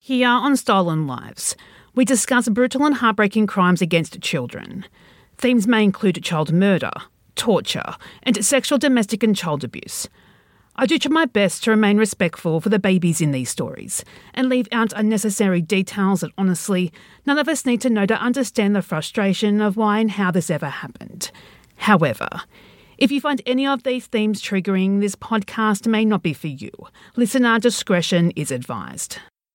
Here on Stolen Lives, we discuss brutal and heartbreaking crimes against children. Themes may include child murder, torture, and sexual, domestic and child abuse. I do try my best to remain respectful for the babies in these stories and leave out unnecessary details that honestly none of us need to know to understand the frustration of why and how this ever happened. However, if you find any of these themes triggering, this podcast may not be for you. Listener discretion is advised.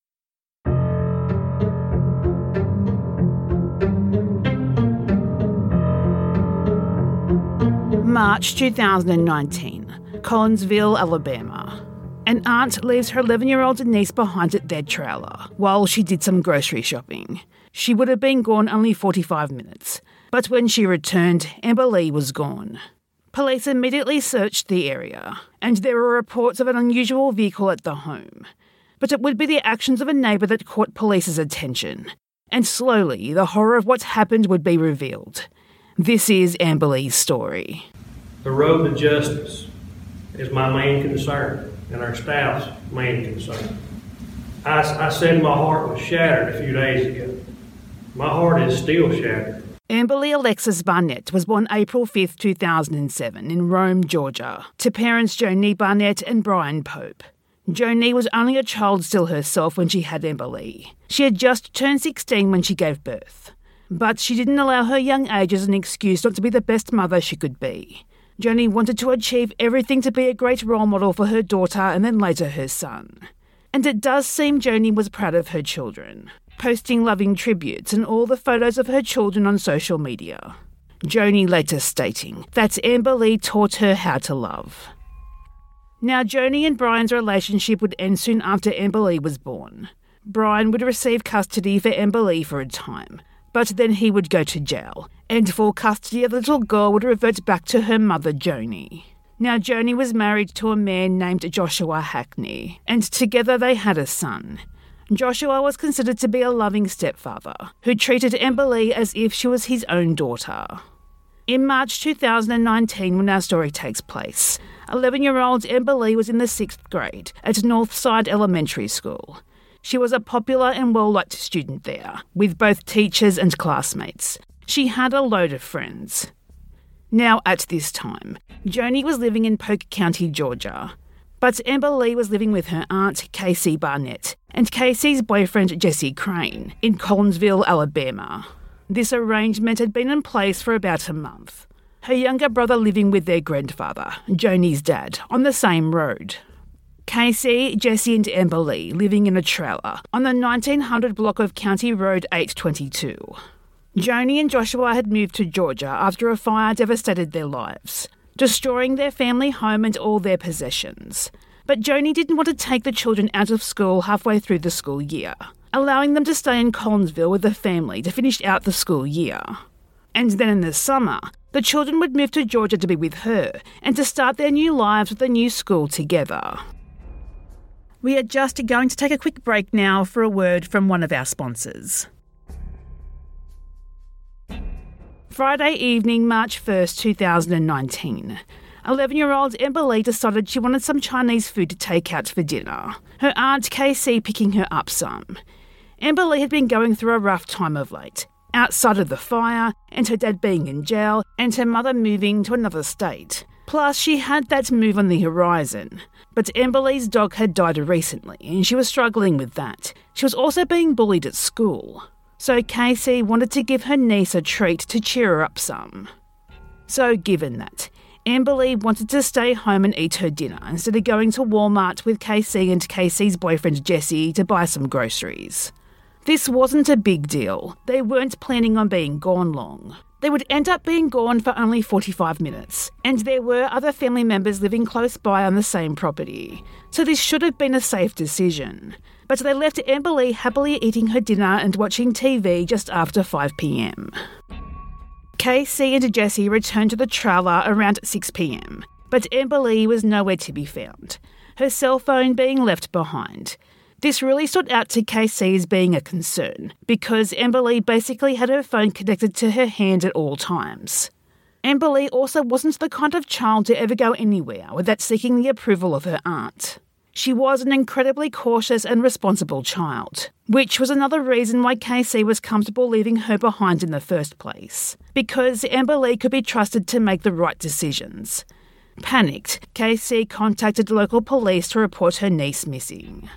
March 2019, Collinsville, Alabama. An aunt leaves her 11-year-old niece behind at their trailer while she did some grocery shopping. She would have been gone only 45 minutes, but when she returned, Amber Lee was gone. Police immediately searched the area, and there were reports of an unusual vehicle at the home. But it would be the actions of a neighbour that caught police's attention, and slowly the horror of what happened would be revealed. This is Amber Lee's story. The road to justice is my main concern and our staff's main concern. I said my heart was shattered a few days ago. My heart is still shattered. Amber Lee Alexis Barnett was born April 5, 2007 in Rome, Georgia, to parents Joni Barnett and Brian Pope. Joni was only a child still herself when she had Amber Lee. She had just turned 16 when she gave birth. But she didn't allow her young age as an excuse not to be the best mother she could be. Joni wanted to achieve everything to be a great role model for her daughter and then later her son. And it does seem Joni was proud of her children, posting loving tributes and all the photos of her children on social media. Joni later stating that Amber Lee taught her how to love. Now, Joni and Brian's relationship would end soon after Amber Lee was born. Brian would receive custody for Amber Lee for a time, but then he would go to jail, and full custody of the little girl would revert back to her mother, Joni. Now, Joni was married to a man named Joshua Hackney, and together they had a son. Joshua was considered to be a loving stepfather, who treated Amber Lee as if she was his own daughter. In March 2019, when our story takes place, 11-year-old Amber Lee was in the 6th grade at Northside Elementary School. She was a popular and well-liked student there, with both teachers and classmates. She had a load of friends. Now, at this time, Joni was living in Polk County, Georgia. But Amber Lee was living with her aunt, Casey Barnett, and Casey's boyfriend, Jesse Crane, in Collinsville, Alabama. This arrangement had been in place for about a month. Her younger brother living with their grandfather, Joni's dad, on the same road. Casey, Jesse and Amber Lee living in a trailer on the 1900 block of County Road 822. Joni and Joshua had moved to Georgia after a fire devastated their lives, destroying their family home and all their possessions. But Joni didn't want to take the children out of school halfway through the school year, allowing them to stay in Collinsville with the family to finish out the school year. And then in the summer, the children would move to Georgia to be with her and to start their new lives with a new school together. We are just going to take a quick break now for a word from one of our sponsors. Friday evening, March 1st, 2019. 11-year-old Amber Lee decided she wanted some Chinese food to take out for dinner, her aunt Casey picking her up some. Amber Lee had been going through a rough time of late, outside of the fire, and her dad being in jail, and her mother moving to another state. Plus, she had that move on the horizon. But Amber Lee's dog had died recently, and she was struggling with that. She was also being bullied at school. So Casey wanted to give her niece a treat to cheer her up some. So given that, Amber Lee wanted to stay home and eat her dinner instead of going to Walmart with Casey and Casey's boyfriend Jesse to buy some groceries. This wasn't a big deal. They weren't planning on being gone long. They would end up being gone for only 45 minutes, and there were other family members living close by on the same property. So this should have been a safe decision. But they left Amber Lee happily eating her dinner and watching TV just after 5 p.m. Casey and Jesse returned to the trailer around 6 p.m, but Amber Lee was nowhere to be found, her cell phone being left behind. This really stood out to Casey as being a concern, because Amber Lee basically had her phone connected to her hand at all times. Amber Lee also wasn't the kind of child to ever go anywhere without seeking the approval of her aunt. She was an incredibly cautious and responsible child, which was another reason why Casey was comfortable leaving her behind in the first place, because Amber Lee could be trusted to make the right decisions. Panicked, Casey contacted local police to report her niece missing.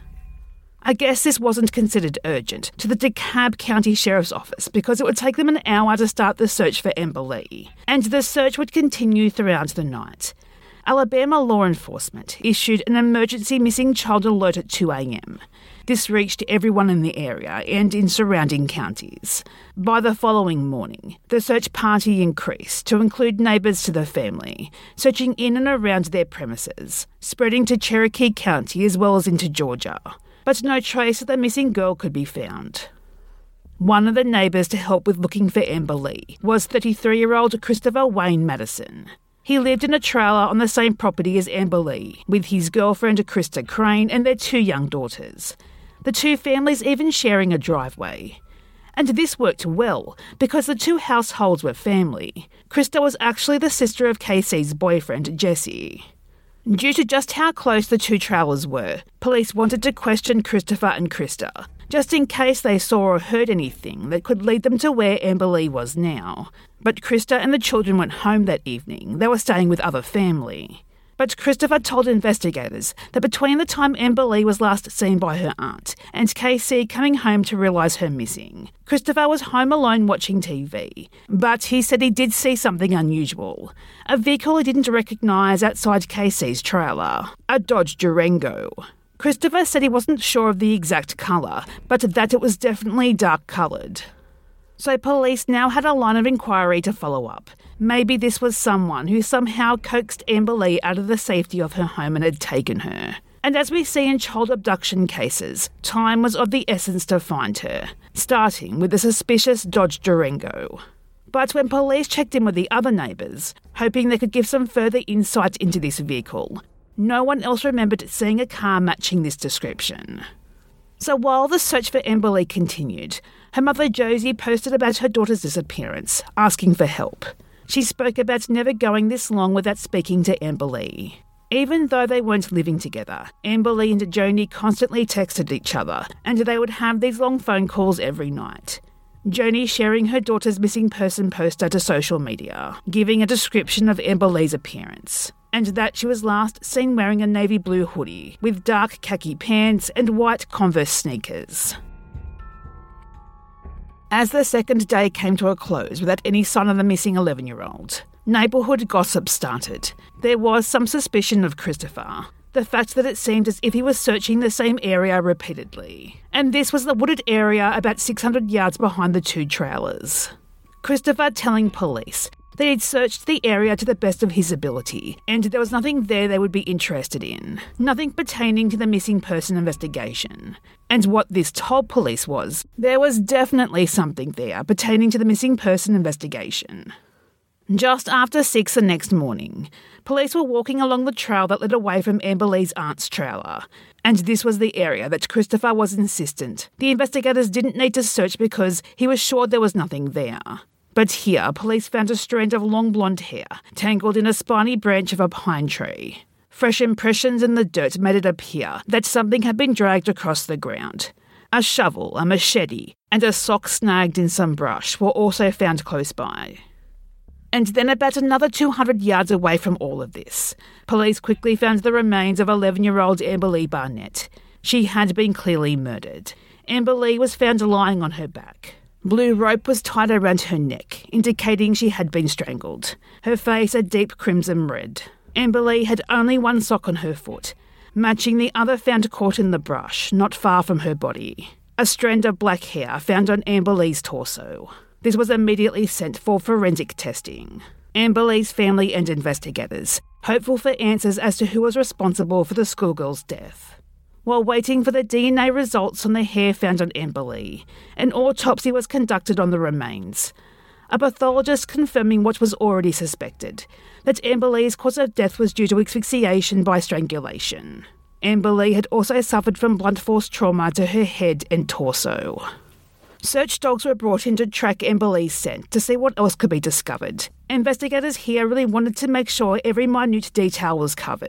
I guess this wasn't considered urgent to the DeKalb County Sheriff's Office because it would take them an hour to start the search for Amber Lee, and the search would continue throughout the night. Alabama law enforcement issued an emergency missing child alert at 2 a.m. This reached everyone in the area and in surrounding counties. By the following morning, the search party increased to include neighbours to the family, searching in and around their premises, spreading to Cherokee County as well as into Georgia. But no trace of the missing girl could be found. One of the neighbours to help with looking for Amber Lee was 33-year-old Christopher Wayne Madison. He lived in a trailer on the same property as Amber Lee, with his girlfriend Krista Crane and their 2 young daughters. The 2 families even sharing a driveway. And this worked well, because the 2 households were family. Krista was actually the sister of Casey's boyfriend, Jesse. Due to just how close the 2 trailers were, police wanted to question Christopher and Krista, just in case they saw or heard anything that could lead them to where Amber Lee was now. But Krista and the children went home that evening. They were staying with other family. But Christopher told investigators that between the time Amber Lee was last seen by her aunt and Casey coming home to realise her missing, Christopher was home alone watching TV. But he said he did see something unusual. A vehicle he didn't recognise outside Casey's trailer. A Dodge Durango. Christopher said he wasn't sure of the exact colour, but that it was definitely dark-coloured. So police now had a line of inquiry to follow up. Maybe this was someone who somehow coaxed Amber Lee out of the safety of her home and had taken her. And as we see in child abduction cases, time was of the essence to find her, starting with the suspicious Dodge Durango. But when police checked in with the other neighbours, hoping they could give some further insight into this vehicle, no one else remembered seeing a car matching this description. So while the search for Amber Lee continued, her mother Josie posted about her daughter's disappearance, asking for help. She spoke about never going this long without speaking to Amber Lee. Even though they weren't living together, Amber Lee and Joni constantly texted each other, and they would have these long phone calls every night. Joni sharing her daughter's missing person poster to social media, giving a description of Amber Lee's appearance, and that she was last seen wearing a navy blue hoodie with dark khaki pants and white Converse sneakers. As the second day came to a close without any sign of the missing 11-year-old, neighbourhood gossip started. There was some suspicion of Christopher. The fact that it seemed as if he was searching the same area repeatedly. And this was the wooded area about 600 yards behind the 2 trailers. Christopher telling police that he'd searched the area to the best of his ability, and there was nothing there they would be interested in. Nothing pertaining to the missing person investigation. And what this told police was, there was definitely something there pertaining to the missing person investigation. Just after 6 the next morning, police were walking along the trail that led away from Amber Lee's aunt's trailer. And this was the area that Christopher was insistent the investigators didn't need to search because he was sure there was nothing there. But here, police found a strand of long blonde hair tangled in a spiny branch of a pine tree. Fresh impressions in the dirt made it appear that something had been dragged across the ground. A shovel, a machete, and a sock snagged in some brush were also found close by. And then about another 200 yards away from all of this, police quickly found the remains of 11-year-old Amber Lee Barnett. She had been clearly murdered. Amber Lee was found lying on her back. Blue rope was tied around her neck, indicating she had been strangled. Her face a deep crimson red. Amber Lee had only one sock on her foot, matching the other found caught in the brush, not far from her body. A strand of black hair found on Amber Lee's torso. This was immediately sent for forensic testing. Amber Lee's family and investigators, hopeful for answers as to who was responsible for the schoolgirl's death. While waiting for the DNA results on the hair found on Amber Lee, an autopsy was conducted on the remains. A pathologist confirming what was already suspected, that Amber Lee's cause of death was due to asphyxiation by strangulation. Amber Lee had also suffered from blunt force trauma to her head and torso. Search dogs were brought in to track Amber Lee's scent to see what else could be discovered. Investigators here really wanted to make sure every minute detail was covered.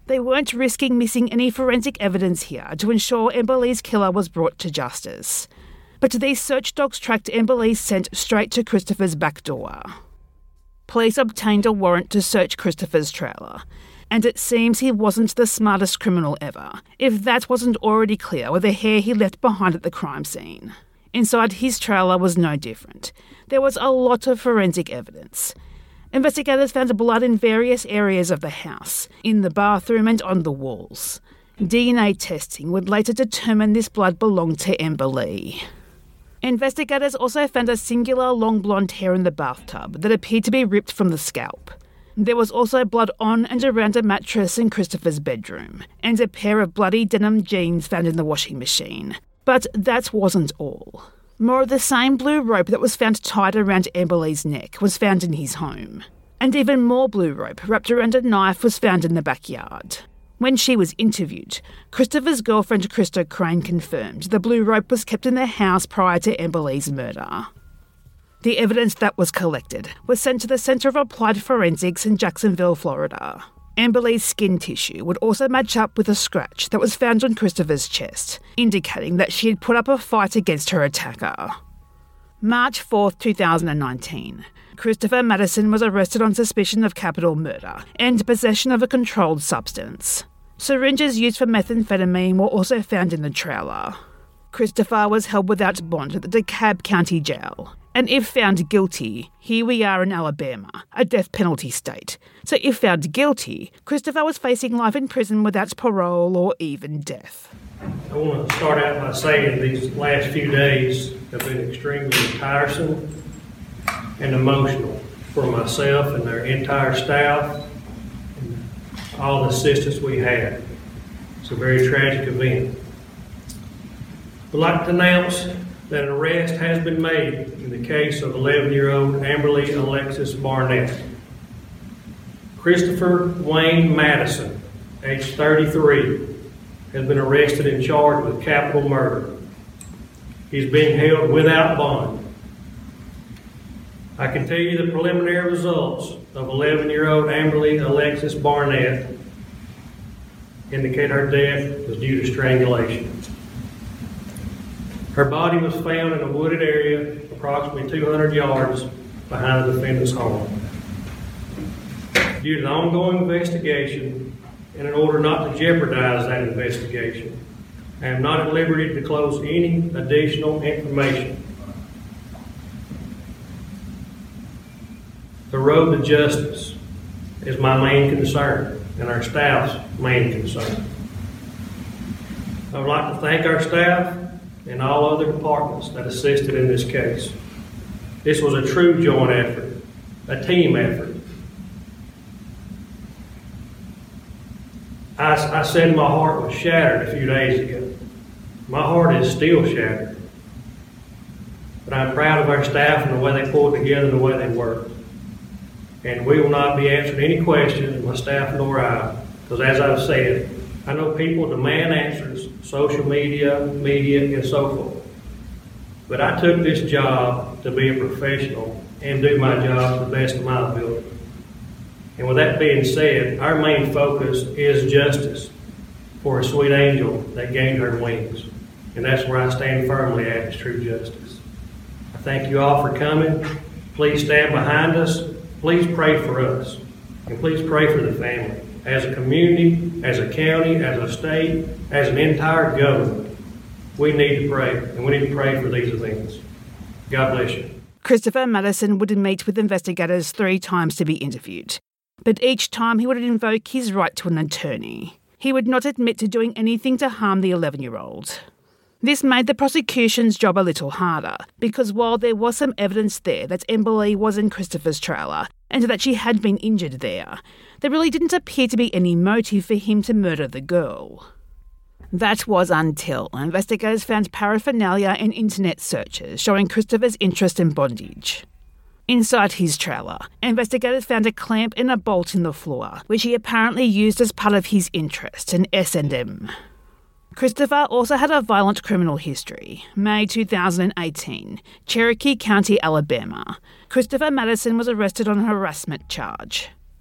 They weren't risking missing any forensic evidence here to ensure Amber Lee's killer was brought to justice. But these search dogs tracked Amber Lee's scent straight to Christopher's back door. Police obtained a warrant to search Christopher's trailer, and it seems he wasn't the smartest criminal ever, if that wasn't already clear with the hair he left behind at the crime scene. Inside his trailer was no different. There was a lot of forensic evidence. Investigators found blood in various areas of the house, in the bathroom and on the walls. DNA testing would later determine this blood belonged to Amber Lee. Investigators also found a singular long blonde hair in the bathtub that appeared to be ripped from the scalp. There was also blood on and around a mattress in Christopher's bedroom, and a pair of bloody denim jeans found in the washing machine. But that wasn't all. More of the same blue rope that was found tied around Amber Lee's neck was found in his home. And even more blue rope wrapped around a knife was found in the backyard. When she was interviewed, Christopher's girlfriend Christo Crane confirmed the blue rope was kept in their house prior to Amber Lee's murder. The evidence that was collected was sent to the Centre of Applied Forensics in Jacksonville, Florida. Amber Lee's skin tissue would also match up with a scratch that was found on Christopher's chest, indicating that she had put up a fight against her attacker. March 4, 2019. Christopher Madison was arrested on suspicion of capital murder and possession of a controlled substance. Syringes used for methamphetamine were also found in the trailer. Christopher was held without bond at the DeKalb County Jail. And if found guilty, here we are in Alabama, a death penalty state. So if found guilty, Christopher was facing life in prison without parole or even death. I want to start out by saying these last few days have been extremely tiresome and emotional for myself and their entire staff and all the assistance we had. It's a very tragic event. I'd like to announce that an arrest has been made in the case of 11-year-old Amberly Alexis Barnett. Christopher Wayne Madison, age 33, has been arrested and charged with capital murder. He's being held without bond. I can tell you the preliminary results of 11-year-old Amberly Alexis Barnett indicate her death was due to strangulation. Her body was found in a wooded area approximately 200 yards behind the defendant's home. Due to the ongoing investigation, and in order not to jeopardize that investigation, I am not at liberty to disclose any additional information. The road to justice is my main concern and our staff's main concern. I would like to thank our staff and all other departments that assisted in this case. This was a true joint effort, a team effort. I said my heart was shattered a few days ago. My heart is still shattered. But I'm proud of our staff and the way they pulled together and the way they worked. And we will not be answering any questions, my staff nor I, because as I've said, I know people demand answers, social media, and so forth. But I took this job to be a professional and do my job to the best of my ability. And with that being said, our main focus is justice for a sweet angel that gained her wings. And that's where I stand firmly at, is true justice. I thank you all for coming. Please stand behind us. Please pray for us. And please pray for the family. As a community, as a county, as a state, as an entire government, we need to pray, and we need to pray for these events. God bless you. Christopher Madison would meet with investigators 3 times to be interviewed, but each time he would invoke his right to an attorney. He would not admit to doing anything to harm the 11-year-old. This made the prosecution's job a little harder, because while there was some evidence there that Amber Lee was in Christopher's trailer and that she had been injured there really didn't appear to be any motive for him to murder the girl. That was until investigators found paraphernalia in internet searches showing Christopher's interest in bondage. Inside his trailer, investigators found a clamp and a bolt in the floor, which he apparently used as part of his interest in S&M. Christopher also had a violent criminal history. May 2018, Cherokee County, Alabama. Christopher Madison was arrested on a harassment charge.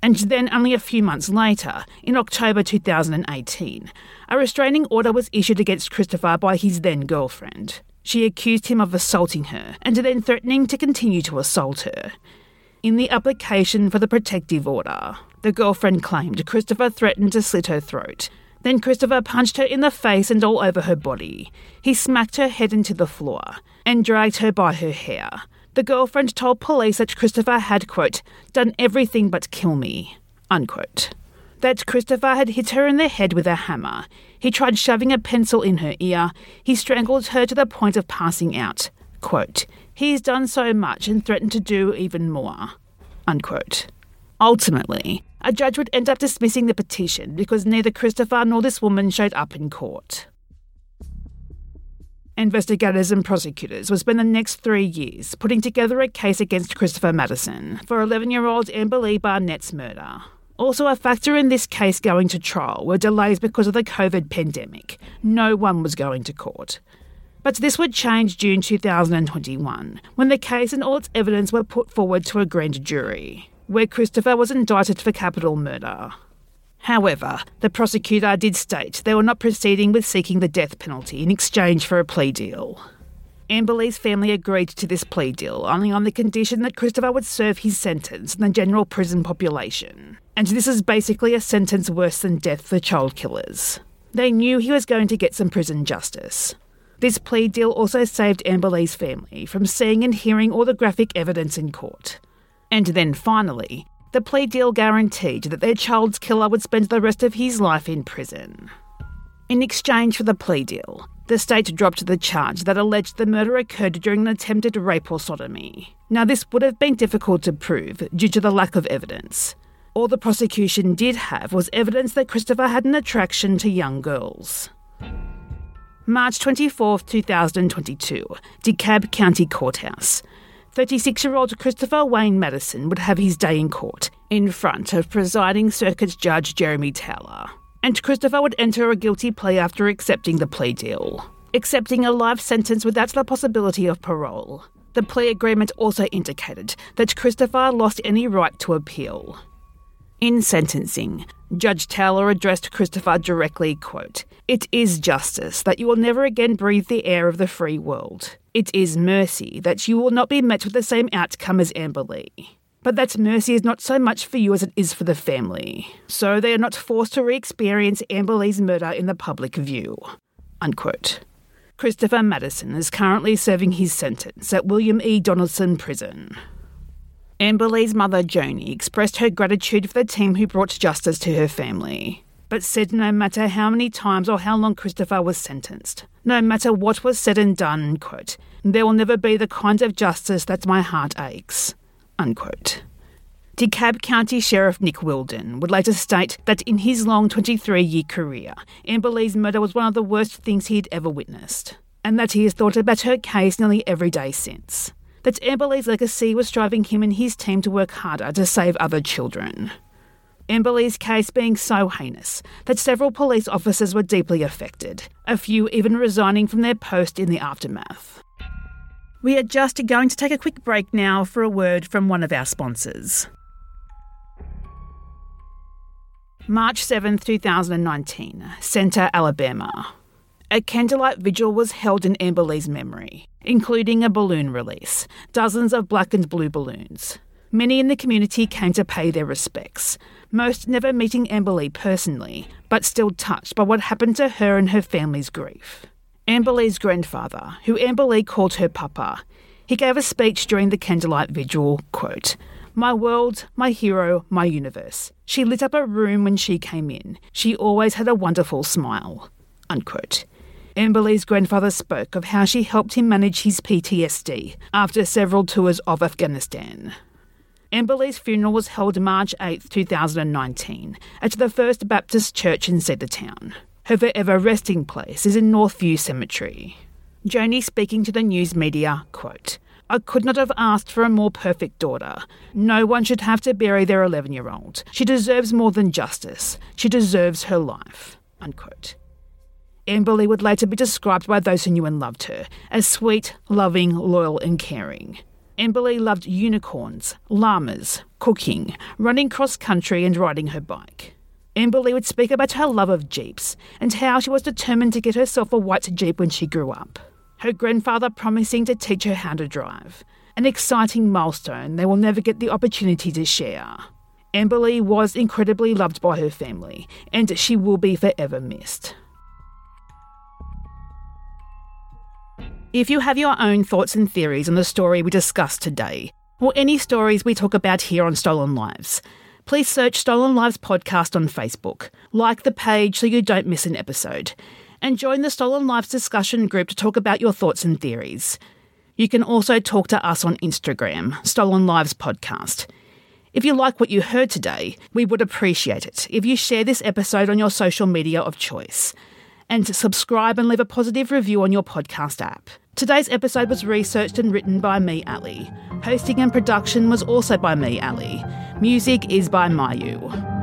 And then only a few months later, in October 2018, a restraining order was issued against Christopher by his then-girlfriend. She accused him of assaulting her and then threatening to continue to assault her. In the application for the protective order, the girlfriend claimed Christopher threatened to slit her throat. Then Christopher punched her in the face and all over her body. He smacked her head into the floor and dragged her by her hair. The girlfriend told police that Christopher had, quote, done everything but kill me, unquote. That Christopher had hit her in the head with a hammer. He tried shoving a pencil in her ear. He strangled her to the point of passing out. Quote, he's done so much and threatened to do even more, unquote. Ultimately, a judge would end up dismissing the petition because neither Christopher nor this woman showed up in court. Investigators and prosecutors will spend the next 3 years putting together a case against Christopher Madison for 11-year-old Amber Lee Barnett's murder. Also a factor in this case going to trial were delays because of the COVID pandemic. No one was going to court. But this would change June 2021, when the case and all its evidence were put forward to a grand jury, where Christopher was indicted for capital murder. However, the prosecutor did state they were not proceeding with seeking the death penalty in exchange for a plea deal. Amber Lee's family agreed to this plea deal only on the condition that Christopher would serve his sentence in the general prison population. And this is basically a sentence worse than death for child killers. They knew he was going to get some prison justice. This plea deal also saved Amber Lee's family from seeing and hearing all the graphic evidence in court. And then finally, the plea deal guaranteed that their child's killer would spend the rest of his life in prison. In exchange for the plea deal, the state dropped the charge that alleged the murder occurred during an attempted rape or sodomy. Now, this would have been difficult to prove due to the lack of evidence. All the prosecution did have was evidence that Christopher had an attraction to young girls. March 24, 2022, DeKalb County Courthouse. 36-year-old Christopher Wayne Madison would have his day in court in front of presiding Circuit Judge Jeremy Towler. And Christopher would enter a guilty plea after accepting the plea deal, accepting a life sentence without the possibility of parole. The plea agreement also indicated that Christopher lost any right to appeal. In sentencing, Judge Towler addressed Christopher directly, quote, "It is justice that you will never again breathe the air of the free world. It is mercy that you will not be met with the same outcome as Amber Lee. But that mercy is not so much for you as it is for the family. So they are not forced to re-experience Amber Lee's murder in the public view," unquote. Christopher Madison is currently serving his sentence at William E. Donaldson Prison. Amber Lee's mother, Joni, expressed her gratitude for the team who brought justice to her family, but said no matter how many times or how long Christopher was sentenced, no matter what was said and done, quote, "there will never be the kind of justice that my heart aches," unquote. DeKalb County Sheriff Nick Wilden would later state that in his long 23-year career, Amber Lee's murder was one of the worst things he had ever witnessed, and that he has thought about her case nearly every day since. That Amber Lee's legacy was driving him and his team to work harder to save other children. Amber Lee's case being so heinous that several police officers were deeply affected, a few even resigning from their post in the aftermath. We are just going to take a quick break now for a word from one of our sponsors. March 7, 2019, Center, Alabama. A candlelight vigil was held in Amber Lee's memory, including a balloon release, dozens of black and blue balloons. Many in the community came to pay their respects, most never meeting Amber Lee personally, but still touched by what happened to her and her family's grief. Amber Lee's grandfather, who Amber Lee called her Papa, he gave a speech during the candlelight vigil, quote, "My world, my hero, my universe. She lit up a room when she came in. She always had a wonderful smile," unquote. Amber Lee's grandfather spoke of how she helped him manage his PTSD after several tours of Afghanistan. Amber Lee's funeral was held March 8, 2019, at the First Baptist Church in Cedartown. Her forever resting place is in Northview Cemetery. Joni speaking to the news media, quote, "I could not have asked for a more perfect daughter. No one should have to bury their 11-year-old. She deserves more than justice. She deserves her life," unquote. Amber Lee would later be described by those who knew and loved her as sweet, loving, loyal and caring. Emberley loved unicorns, llamas, cooking, running cross-country and riding her bike. Emberley would speak about her love of Jeeps and how she was determined to get herself a white Jeep when she grew up. Her grandfather promising to teach her how to drive. An exciting milestone they will never get the opportunity to share. Emberley was incredibly loved by her family, and she will be forever missed. If you have your own thoughts and theories on the story we discussed today, or any stories we talk about here on Stolen Lives, please search Stolen Lives Podcast on Facebook, like the page so you don't miss an episode, and join the Stolen Lives discussion group to talk about your thoughts and theories. You can also talk to us on Instagram, Stolen Lives Podcast. If you like what you heard today, we would appreciate it if you share this episode on your social media of choice, and subscribe and leave a positive review on your podcast app. Today's episode was researched and written by me, Ali. Hosting and production was also by me, Ali. Music is by Mayu.